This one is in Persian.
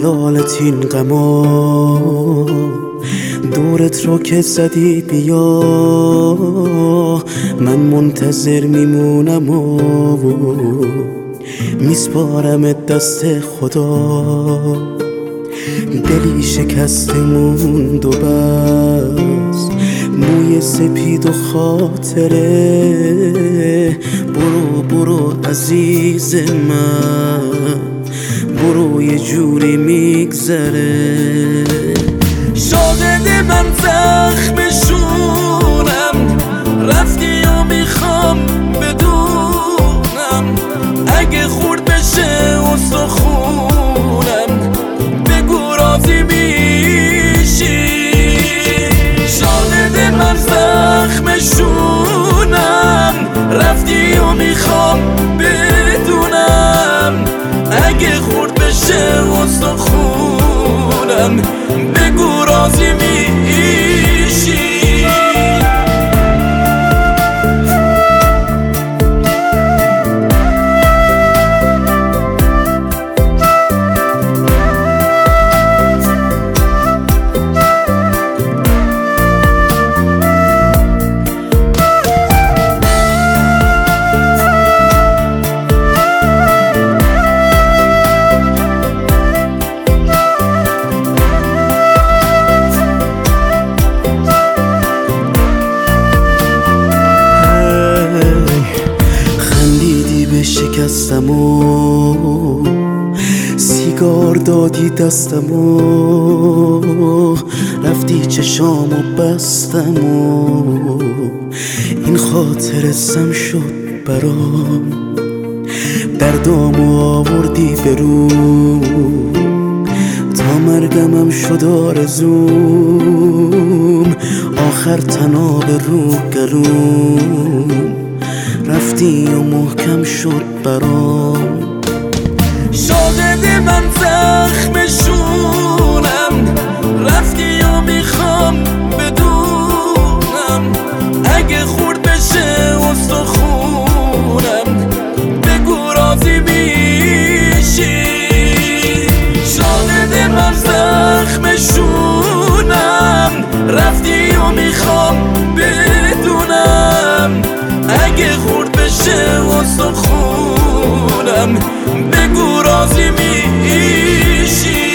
ملالت این غما دورت رو که زدی بیا من منتظر میمونم و میسپارمت دست خدا دلی شکسته موند و بس موی سپید و خاطره برو عزیز من برو یه جوری میگذره شاهد من زخمشونم رفتی و میخوام بدونم اگه خورد بشه استخونم بگو راضی میشی شاهد من زخمشونم رفتی و میخوام بدونم اگه خورد بشه استخونم بگو راضی میشی شکستم و سیگار دادی دستم و رفتی چشامو بستم و این خاطر سم شد برام دردامو آوردی برو تا مرگمم شد آرزوم آخر تناب رو گلوم رفتی و محکم شد برام شاهد من زخمشونم رفتی و میخوام بدونم اگه خورد بشه استخونم بگو راضی میشی شاهد من زخمشونم رفتی و میخوام بدونم اگه خورد بشه استخونم بگو راضی میشی